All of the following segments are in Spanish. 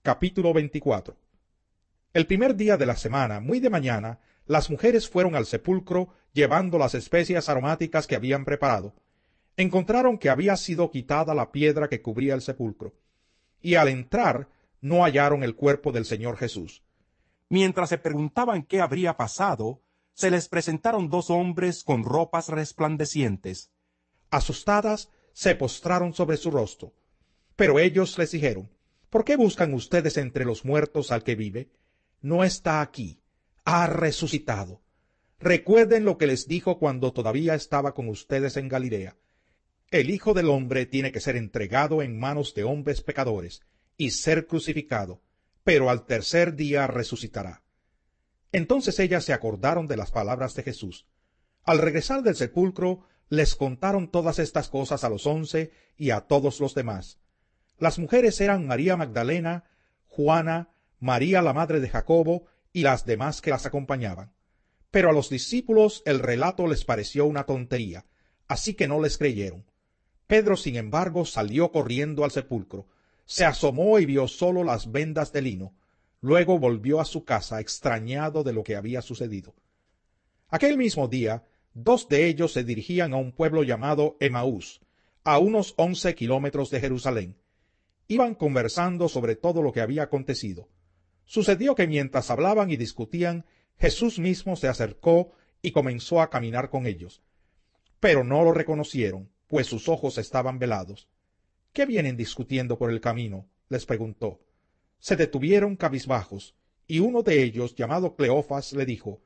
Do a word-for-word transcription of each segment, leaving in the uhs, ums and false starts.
Capítulo veinticuatro. El primer día de la semana, muy de mañana, las mujeres fueron al sepulcro llevando las especias aromáticas que habían preparado. Encontraron que había sido quitada la piedra que cubría el sepulcro, y al entrar no hallaron el cuerpo del Señor Jesús. Mientras se preguntaban qué habría pasado, se les presentaron dos hombres con ropas resplandecientes. Asustadas, se postraron sobre su rostro. Pero ellos les dijeron: ¿Por qué buscan ustedes entre los muertos al que vive? No está aquí, ha resucitado. Recuerden lo que les dijo cuando todavía estaba con ustedes en Galilea. El Hijo del Hombre tiene que ser entregado en manos de hombres pecadores y ser crucificado, pero al tercer día resucitará. Entonces ellas se acordaron de las palabras de Jesús. Al regresar del sepulcro, les contaron todas estas cosas a los once y a todos los demás. Las mujeres eran María Magdalena, Juana, María la madre de Jacobo y las demás que las acompañaban. Pero a los discípulos el relato les pareció una tontería, así que no les creyeron. Pedro, sin embargo, salió corriendo al sepulcro, se asomó y vio solo las vendas de lino. Luego volvió a su casa extrañado de lo que había sucedido. Aquel mismo día, dos de ellos se dirigían a un pueblo llamado Emaús, a unos once kilómetros de Jerusalén. Iban conversando sobre todo lo que había acontecido. Sucedió que mientras hablaban y discutían, Jesús mismo se acercó y comenzó a caminar con ellos. Pero no lo reconocieron, pues sus ojos estaban velados. ¿Qué vienen discutiendo por el camino?, les preguntó. Se detuvieron cabizbajos, y uno de ellos, llamado Cleofas, le dijo: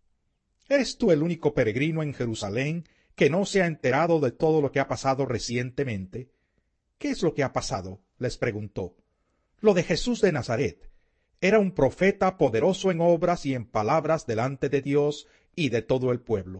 ¿Eres tú el único peregrino en Jerusalén que no se ha enterado de todo lo que ha pasado recientemente? ¿Qué es lo que ha pasado?, les preguntó. Lo de Jesús de Nazaret. Era un profeta poderoso en obras y en palabras delante de Dios y de todo el pueblo.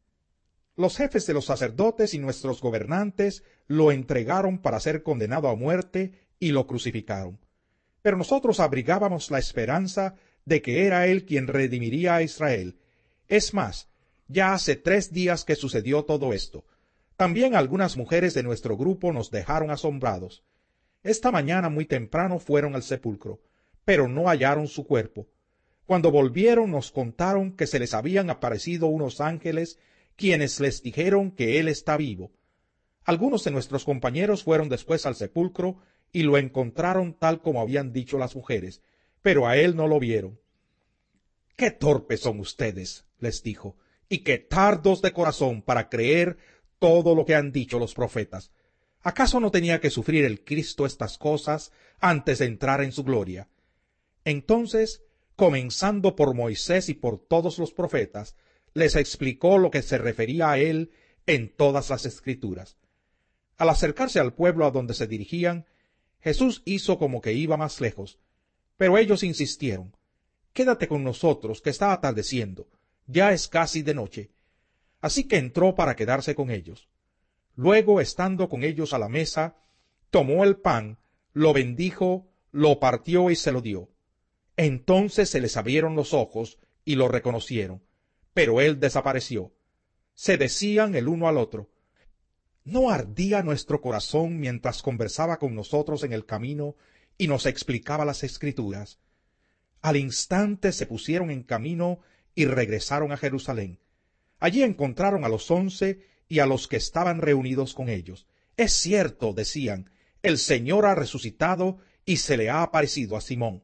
Los jefes de los sacerdotes y nuestros gobernantes lo entregaron para ser condenado a muerte y lo crucificaron. Pero nosotros abrigábamos la esperanza de que era él quien redimiría a Israel. Es más, ya hace tres días que sucedió todo esto. También algunas mujeres de nuestro grupo nos dejaron asombrados. Esta mañana muy temprano fueron al sepulcro, pero no hallaron su cuerpo. Cuando volvieron nos contaron que se les habían aparecido unos ángeles quienes les dijeron que él está vivo. Algunos de nuestros compañeros fueron después al sepulcro y lo encontraron tal como habían dicho las mujeres, pero a él no lo vieron. «¡Qué torpes son ustedes!», les dijo, «y qué tardos de corazón para creer todo lo que han dicho los profetas. ¿Acaso no tenía que sufrir el Cristo estas cosas antes de entrar en su gloria?». Entonces, comenzando por Moisés y por todos los profetas, les explicó lo que se refería a él en todas las Escrituras. Al acercarse al pueblo a donde se dirigían, Jesús hizo como que iba más lejos, pero ellos insistieron: «Quédate con nosotros, que está atardeciendo, ya es casi de noche». Así que entró para quedarse con ellos. Luego, estando con ellos a la mesa, tomó el pan, lo bendijo, lo partió y se lo dio. Entonces se les abrieron los ojos y lo reconocieron, pero él desapareció. Se decían el uno al otro: ¿no ardía nuestro corazón mientras conversaba con nosotros en el camino y nos explicaba las Escrituras? Al instante se pusieron en camino y regresaron a Jerusalén. Allí encontraron a los once y a los que estaban reunidos con ellos. «Es cierto», decían, «el Señor ha resucitado y se le ha aparecido a Simón».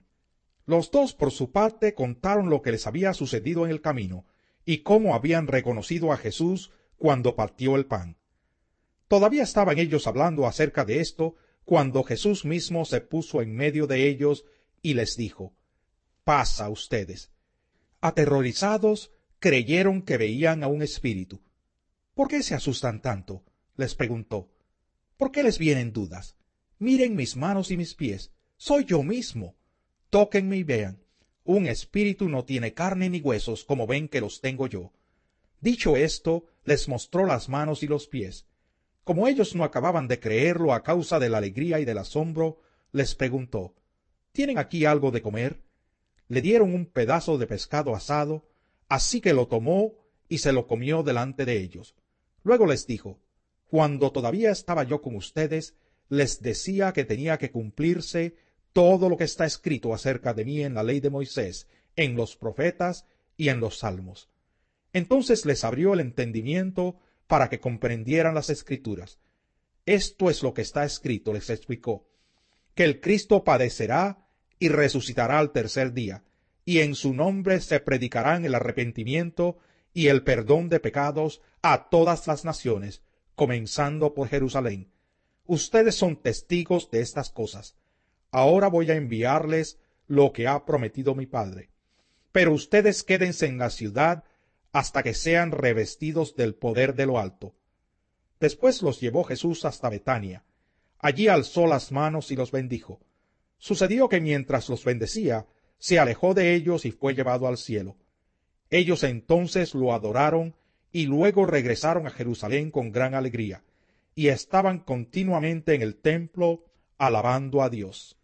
Los dos, por su parte, contaron lo que les había sucedido en el camino y cómo habían reconocido a Jesús cuando partió el pan. Todavía estaban ellos hablando acerca de esto cuando Jesús mismo se puso en medio de ellos y les dijo: «Paz a ustedes». Aterrorizados, creyeron que veían a un espíritu. «¿Por qué se asustan tanto?», les preguntó. «¿Por qué les vienen dudas? Miren mis manos y mis pies, soy yo mismo. Tóquenme y vean. Un espíritu no tiene carne ni huesos como ven que los tengo yo». Dicho esto, les mostró las manos y los pies. Como ellos no acababan de creerlo a causa de la alegría y del asombro, les preguntó: «¿Tienen aquí algo de comer?». Le dieron un pedazo de pescado asado, así que lo tomó y se lo comió delante de ellos. Luego les dijo: «Cuando todavía estaba yo con ustedes, les decía que tenía que cumplirse todo lo que está escrito acerca de mí en la ley de Moisés, en los profetas y en los salmos. Entonces les abrió el entendimiento para que comprendieran las Escrituras. Esto es lo que está escrito, les explicó, que el Cristo padecerá y resucitará al tercer día, y en su nombre se predicarán el arrepentimiento y el perdón de pecados a todas las naciones, comenzando por Jerusalén. Ustedes son testigos de estas cosas. Ahora voy a enviarles lo que ha prometido mi Padre. Pero ustedes quédense en la ciudad hasta que sean revestidos del poder de lo alto. Después los llevó Jesús hasta Betania. Allí alzó las manos y los bendijo. Sucedió que mientras los bendecía, se alejó de ellos y fue llevado al cielo. Ellos entonces lo adoraron y luego regresaron a Jerusalén con gran alegría, y estaban continuamente en el templo alabando a Dios.